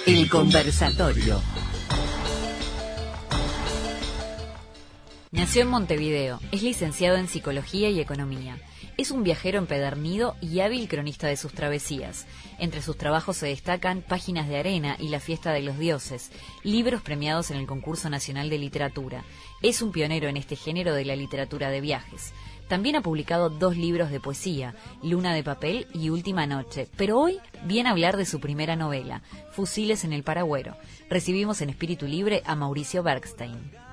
El conversatorio. Nació en Montevideo, es licenciado en Psicología y Economía. Es un viajero empedernido y hábil cronista de sus travesías. Entre sus trabajos se destacan Páginas de Arena y La Fiesta de los Dioses, libros premiados en el Concurso Nacional de Literatura. Es un pionero en este género de la literatura de viajes. También ha publicado 2 libros de poesía, Luna de Papel y Última Noche, pero hoy viene a hablar de su primera novela, Fusiles en el Paragüero. Recibimos en Espíritu Libre a Mauricio Bergstein.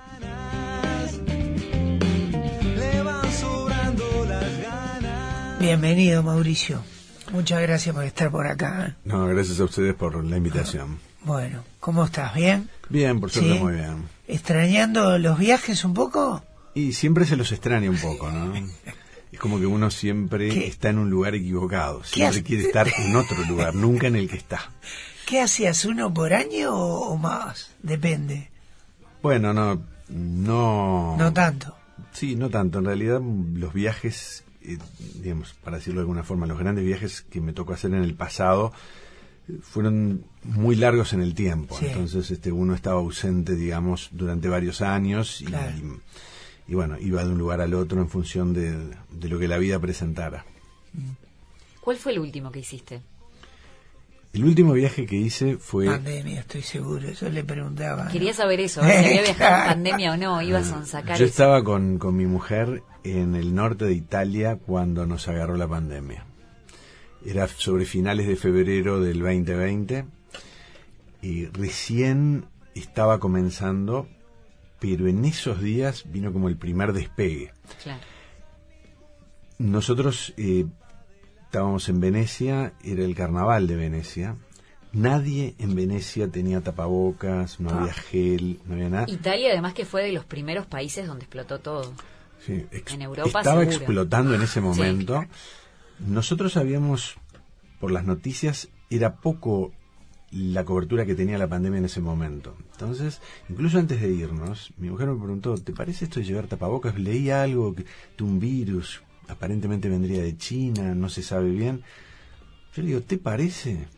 Bienvenido, Mauricio. Muchas gracias por estar por acá. No, gracias a ustedes por la invitación. Bueno, ¿cómo estás? ¿Bien? Bien, por suerte, ¿Sí? Muy bien. ¿Extrañando los viajes un poco? Y siempre se los extraña un poco, ¿no? Es como que uno siempre está en un lugar equivocado. Siempre quiere estar en otro lugar, nunca en el que está. ¿Qué hacías, uno por año o más? Depende. Bueno, no... No tanto. Sí, no tanto. En realidad, los viajes, digamos, para decirlo de alguna forma, los grandes viajes que me tocó hacer en el pasado fueron muy largos en el tiempo. Sí. Entonces, uno estaba ausente, digamos, durante varios años y, claro. y bueno, iba de un lugar al otro en función de lo que la vida presentara. ¿Cuál fue el último que hiciste? El último viaje que hice fue... Pandemia, estoy seguro, eso le preguntaba. Quería saber eso, si había viajado en pandemia o no, ibas a sacar Yo eso. estaba con mi mujer en el norte de Italia cuando nos agarró la pandemia. Era sobre finales de febrero del 2020 y recién estaba comenzando, pero en esos días vino como el primer despegue. Claro. Nosotros estábamos en Venecia, era el carnaval de Venecia. Nadie en Venecia tenía tapabocas, no había gel, no había nada. Italia además que fue de los primeros países donde explotó todo. Sí, en Europa estaba seguro. Explotando en ese momento. Sí. Nosotros sabíamos, por las noticias, era poco la cobertura que tenía la pandemia en ese momento. Entonces, incluso antes de irnos, mi mujer me preguntó, ¿te parece esto de llevar tapabocas? Leí algo, que un virus aparentemente vendría de China, no se sabe bien. Yo le digo, ¿te parece?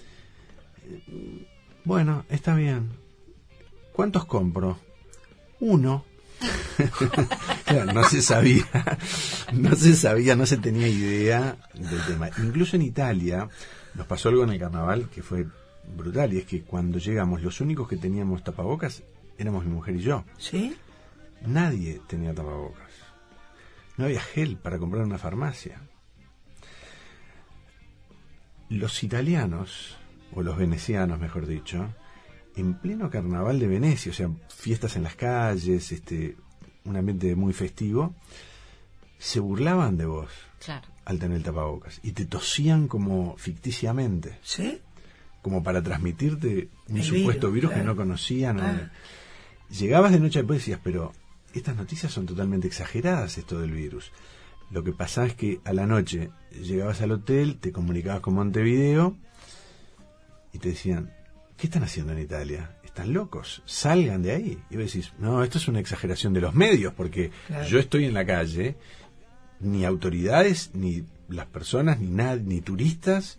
Bueno, está bien. ¿Cuántos compro? 1. Claro, no se sabía, no se tenía idea del tema. Incluso en Italia nos pasó algo en el carnaval que fue brutal, y es que cuando llegamos, los únicos que teníamos tapabocas éramos mi mujer y yo. ¿Sí? Nadie tenía tapabocas. No había gel para comprar en una farmacia. Los italianos, o los venecianos mejor dicho, en pleno carnaval de Venecia, o sea, fiestas en las calles, un ambiente muy festivo, se burlaban de vos. Claro. Al tener el tapabocas y te tosían como ficticiamente. ¿Sí? Como para transmitirte un el supuesto virus claro. que no conocían. Ah. Llegabas de noche después y decías, pero estas noticias son totalmente exageradas, esto del virus. Lo que pasaba es que a la noche llegabas al hotel, te comunicabas con Montevideo y te decían, ¿qué están haciendo en Italia? Están locos, salgan de ahí. Y vos decís, no, esto es una exageración de los medios, porque claro. Yo estoy en la calle, ni autoridades, ni las personas, ni nada, ni turistas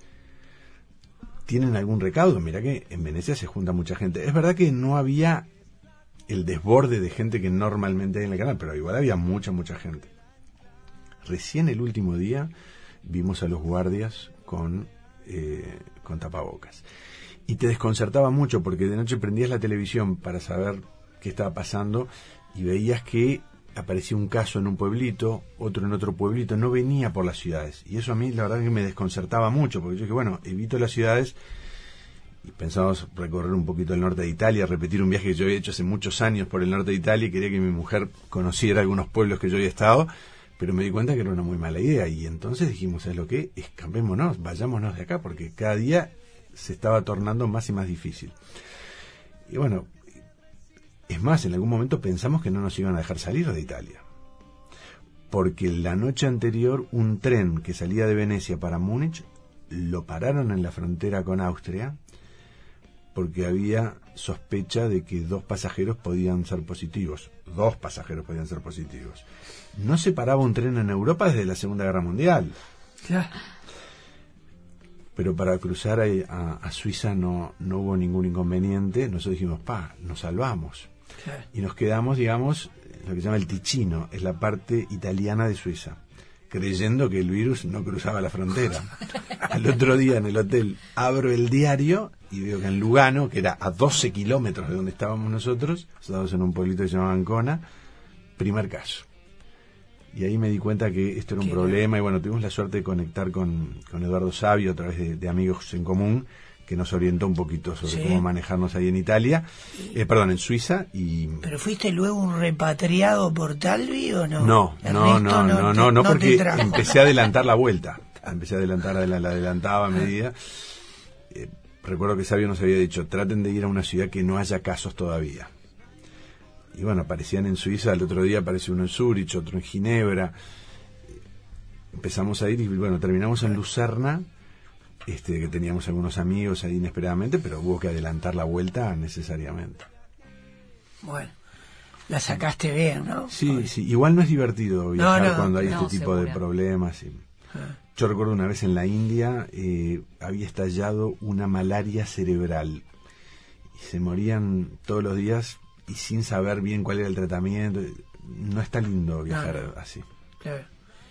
tienen algún recaudo. Mirá que en Venecia se junta mucha gente. Es verdad que no había el desborde de gente que normalmente hay en el canal, pero igual había mucha gente. Recién el último día vimos a los guardias con tapabocas. Y te desconcertaba mucho porque de noche prendías la televisión para saber qué estaba pasando y veías que aparecía un caso en un pueblito, otro en otro pueblito, no venía por las ciudades. Y eso a mí la verdad que me desconcertaba mucho, porque yo dije, bueno, evito las ciudades y pensábamos recorrer un poquito el norte de Italia, repetir un viaje que yo había hecho hace muchos años por el norte de Italia y quería que mi mujer conociera algunos pueblos que yo había estado, pero me di cuenta que era una muy mala idea. Y entonces dijimos, ¿sabes lo que? Escapémonos, vayámonos de acá, porque cada día se estaba tornando más y más difícil. Y bueno, es más, en algún momento pensamos que no nos iban a dejar salir de Italia, porque la noche anterior un tren que salía de Venecia para Múnich lo pararon en la frontera con Austria porque había sospecha de que 2 pasajeros podían ser positivos. 2 pasajeros podían ser positivos. No se paraba un tren en Europa desde la Segunda Guerra Mundial. Claro. pero para cruzar a Suiza no hubo ningún inconveniente. Nosotros dijimos, nos salvamos. Claro. Y nos quedamos, digamos, lo que se llama el Ticino, es la parte italiana de Suiza, creyendo que el virus no cruzaba la frontera. Al otro día en el hotel abro el diario y veo que en Lugano, que era a 12 kilómetros de donde estábamos nosotros, estábamos en un pueblito que se llamaba Ancona, primer caso. Y ahí me di cuenta que esto era un problema, y bueno, tuvimos la suerte de conectar con Eduardo Sabio a través de amigos en común, que nos orientó un poquito sobre cómo manejarnos ahí en Italia, en Suiza. ¿Pero fuiste luego un repatriado por Talvi o no? No, porque empecé a adelantar la vuelta. La adelantaba a medida. Recuerdo que Sabio nos había dicho, traten de ir a una ciudad que no haya casos todavía. Y bueno, aparecían en Suiza, el otro día apareció uno en Zúrich, otro en Ginebra. Empezamos a ir y bueno, terminamos en Lucerna, que teníamos algunos amigos ahí inesperadamente, pero hubo que adelantar la vuelta necesariamente. Bueno, la sacaste bien, ¿no? Sí, igual no es divertido viajar cuando hay este tipo de problemas. Yo recuerdo una vez en la India, había estallado una malaria cerebral y se morían todos los días y sin saber bien cuál era el tratamiento. No está lindo viajar así. Claro.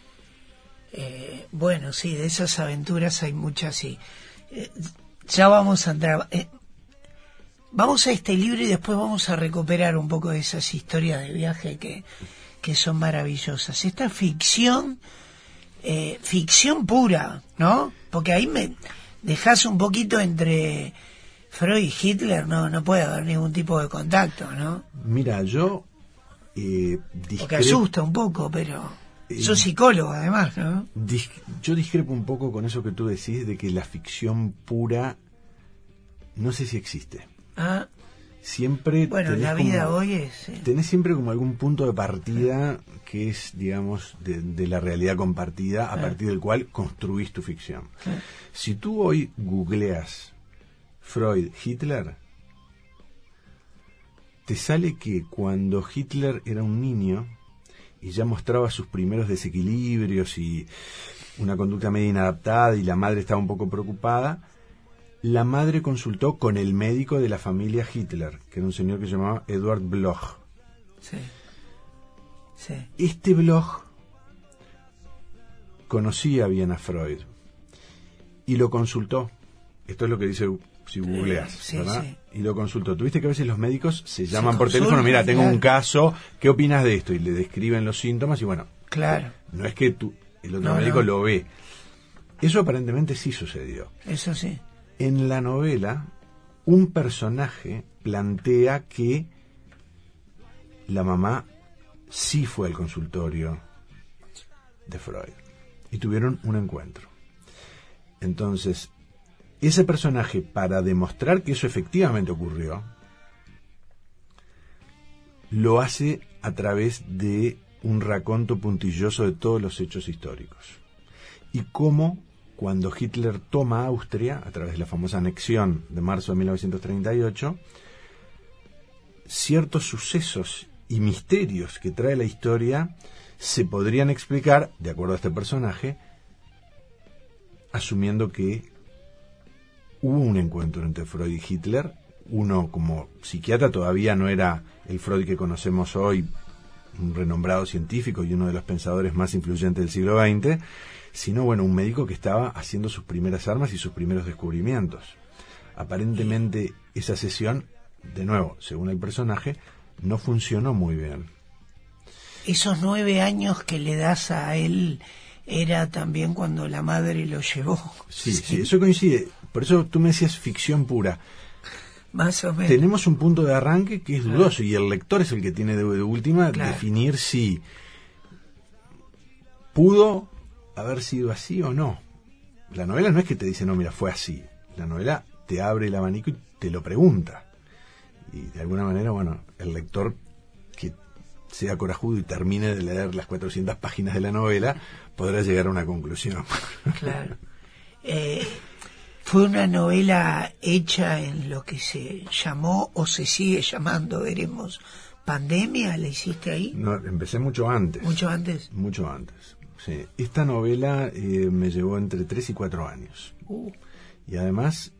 Bueno, sí, de esas aventuras hay muchas, sí. Ya vamos a entrar. Vamos a este libro y después vamos a recuperar un poco de esas historias de viaje que son maravillosas. Esta ficción pura, ¿no? Porque ahí me dejas un poquito entre Freud y Hitler, no puede haber ningún tipo de contacto, ¿no? Mira, yo porque asusta un poco, pero sos psicólogo además, ¿no? Yo discrepo un poco con eso que tú decís de que la ficción pura no sé si existe. Siempre bueno, la vida hoy es tenés siempre como algún punto de partida que es, digamos, de la realidad compartida, a partir del cual construís tu ficción. Si tú hoy googleas Freud, Hitler, te sale que cuando Hitler era un niño y ya mostraba sus primeros desequilibrios y una conducta medio inadaptada y la madre estaba un poco preocupada, la madre consultó con el médico de la familia Hitler, que era un señor que se llamaba Edward Bloch. Sí. Este Bloch conocía bien a Freud y lo consultó. Esto es lo que dice si googleas, ¿verdad? Sí. Y lo consultó. Tuviste que a veces los médicos se llaman por teléfono, mira, tengo un caso, ¿qué opinas de esto? Y le describen los síntomas y bueno, no es que el otro médico lo ve. Eso aparentemente sí sucedió. Eso sí. En la novela, un personaje plantea que la mamá sí fue al consultorio de Freud y tuvieron un encuentro. Entonces, ese personaje, para demostrar que eso efectivamente ocurrió, lo hace a través de un raconto puntilloso de todos los hechos históricos. Y cómo, cuando Hitler toma Austria, a través de la famosa anexión de marzo de 1938, ciertos sucesos y misterios que trae la historia se podrían explicar, de acuerdo a este personaje, asumiendo que hubo un encuentro entre Freud y Hitler. Uno, como psiquiatra, todavía no era el Freud que conocemos hoy, un renombrado científico y uno de los pensadores más influyentes del siglo XX, sino, bueno, un médico que estaba haciendo sus primeras armas y sus primeros descubrimientos. Aparentemente, esa sesión, de nuevo, según el personaje, no funcionó muy bien. Esos 9 años que le das a él era también cuando la madre lo llevó. Sí, eso coincide. Por eso tú me decías ficción pura. Más o menos. Tenemos un punto de arranque que es dudoso y el lector es el que tiene de última definir si pudo haber sido así o no. La novela no es que te dice, no, mira, fue así. La novela te abre el abanico y te lo pregunta. Y de alguna manera, bueno, el lector que sea corajudo y termine de leer las 400 páginas de la novela podrá llegar a una conclusión. Claro. Fue una novela hecha en lo que se llamó o se sigue llamando, veremos, pandemia. ¿La hiciste ahí? No, empecé mucho antes. ¿Mucho antes? Mucho antes, sí. Esta novela me llevó entre 3 y 4 años. Y además,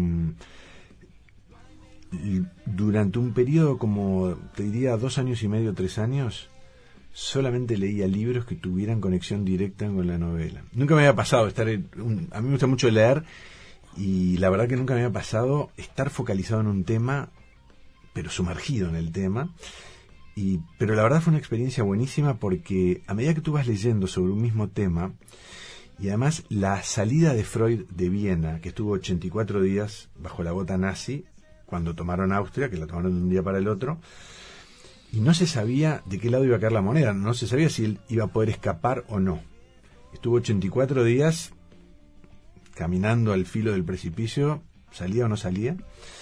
durante un periodo como, te diría, 2 años y medio, 3 años, solamente leía libros que tuvieran conexión directa con la novela. Nunca me había pasado a mí me gusta mucho leer, y la verdad que nunca me había pasado estar focalizado en un tema, pero sumergido en el tema. Pero la verdad fue una experiencia buenísima, porque a medida que tú vas leyendo sobre un mismo tema, y además la salida de Freud de Viena, que estuvo 84 días bajo la bota nazi, cuando tomaron Austria, que la tomaron de un día para el otro, y no se sabía de qué lado iba a caer la moneda, no se sabía si él iba a poder escapar o no. Estuvo 84 días caminando al filo del precipicio, salía o no salía.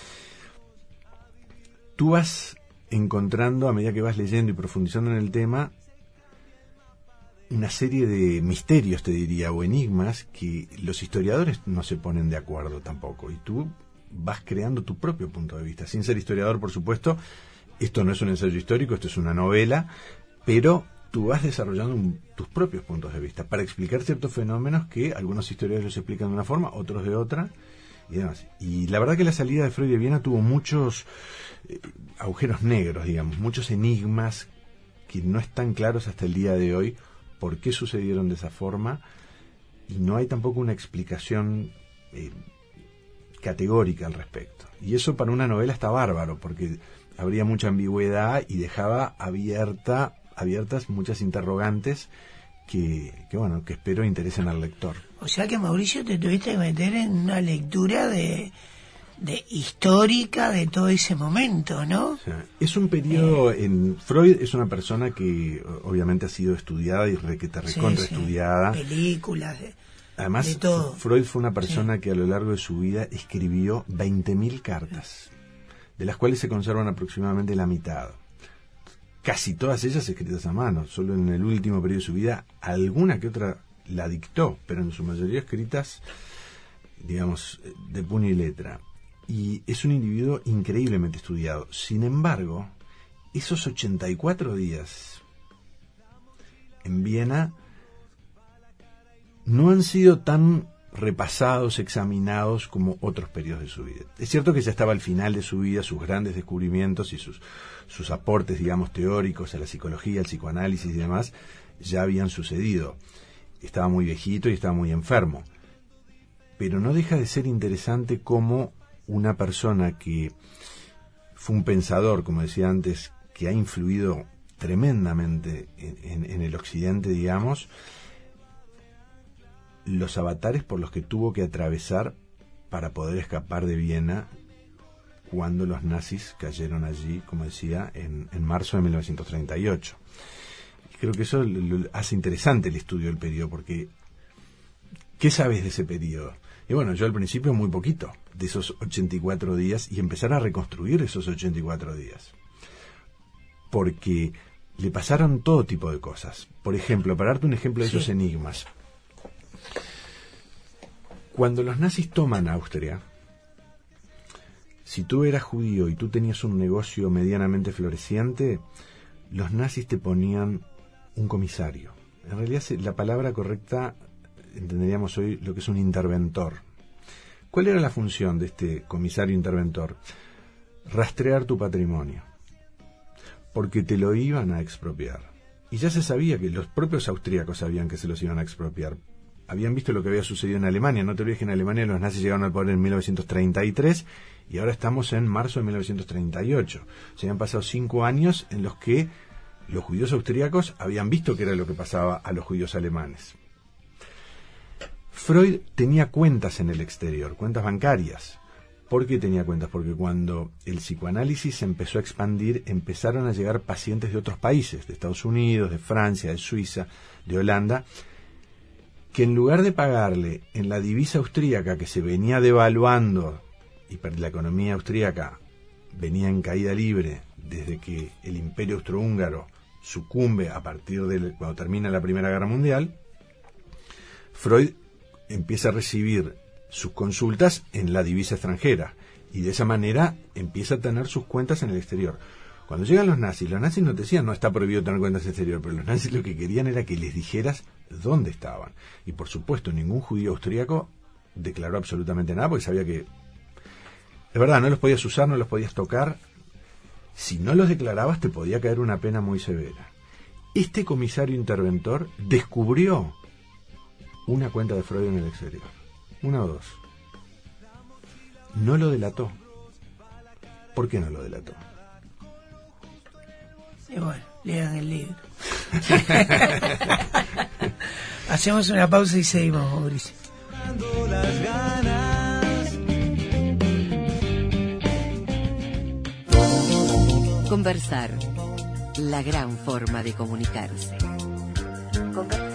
Tú vas encontrando, a medida que vas leyendo y profundizando en el tema, una serie de misterios, te diría, o enigmas, que los historiadores no se ponen de acuerdo tampoco, y tú vas creando tu propio punto de vista, sin ser historiador, por supuesto. Esto no es un ensayo histórico, esto es una novela, pero tú vas desarrollando tus propios puntos de vista para explicar ciertos fenómenos que algunos historiadores los explican de una forma, otros de otra, y demás. Y la verdad que la salida de Freud de Viena tuvo muchos agujeros negros, digamos, muchos enigmas que no están claros hasta el día de hoy por qué sucedieron de esa forma, y no hay tampoco una explicación categórica al respecto. Y eso para una novela está bárbaro, porque habría mucha ambigüedad y dejaba abiertas muchas interrogantes que espero interesen al lector. O sea que, Mauricio, te tuviste que meter en una lectura de histórica de todo ese momento, ¿no? O sea, es un periodo Freud es una persona que obviamente ha sido estudiada y recontra estudiada. Películas, además, de todo. Freud fue una persona que a lo largo de su vida escribió 20.000 cartas, de las cuales se conservan aproximadamente la mitad. Casi todas ellas escritas a mano. Solo en el último periodo de su vida, alguna que otra la dictó, pero en su mayoría escritas, digamos, de puño y letra. Y es un individuo increíblemente estudiado. Sin embargo, esos 84 días en Viena no han sido tan repasados, examinados como otros periodos de su vida. Es cierto que ya estaba al final de su vida, sus grandes descubrimientos y sus aportes, digamos, teóricos a la psicología, al psicoanálisis y demás, ya habían sucedido. Estaba muy viejito y estaba muy enfermo. Pero no deja de ser interesante cómo una persona que fue un pensador, como decía antes, que ha influido tremendamente en el occidente, digamos, los avatares por los que tuvo que atravesar para poder escapar de Viena cuando los nazis cayeron allí, como decía, en marzo de 1938. Creo que eso lo hace interesante el estudio del periodo, porque ¿qué sabes de ese periodo? Y bueno, yo al principio muy poquito de esos 84 días, y empezar a reconstruir esos 84 días. Porque le pasaron todo tipo de cosas. Por ejemplo, para darte un ejemplo de esos enigmas. Cuando los nazis toman Austria, si tú eras judío y tú tenías un negocio medianamente floreciente, los nazis te ponían un comisario. En realidad la palabra correcta entenderíamos hoy lo que es un interventor. ¿Cuál era la función de este comisario interventor? Rastrear tu patrimonio, porque te lo iban a expropiar. Y ya se sabía que los propios austríacos sabían que se los iban a expropiar. Habían visto lo que había sucedido en Alemania. No te olvides que en Alemania los nazis llegaron al poder en 1933 y ahora estamos en marzo de 1938. Se habían pasado 5 años en los que los judíos austríacos habían visto qué era lo que pasaba a los judíos alemanes. Freud tenía cuentas en el exterior, cuentas bancarias. ¿Por qué tenía cuentas? Porque cuando el psicoanálisis se empezó a expandir, empezaron a llegar pacientes de otros países, de Estados Unidos, de Francia, de Suiza, de Holanda, que en lugar de pagarle en la divisa austríaca que se venía devaluando y la economía austríaca venía en caída libre desde que el Imperio Austrohúngaro sucumbe a partir de cuando termina la Primera Guerra Mundial, Freud empieza a recibir sus consultas en la divisa extranjera y de esa manera empieza a tener sus cuentas en el exterior. Cuando llegan los nazis no te decían no está prohibido tener cuentas en el exterior, pero los nazis lo que querían era que les dijeras dónde estaban. Y por supuesto ningún judío austríaco declaró absolutamente nada porque sabía que, de verdad, no los podías usar, no los podías tocar. Si no los declarabas te podía caer una pena muy severa. Este comisario interventor descubrió una cuenta de Freud en el exterior, una o dos. No lo delató. ¿Por qué no lo delató? Y bueno, lean el libro. Hacemos una pausa y seguimos, Mauricio. Conversar, la gran forma de comunicarse. Conversar.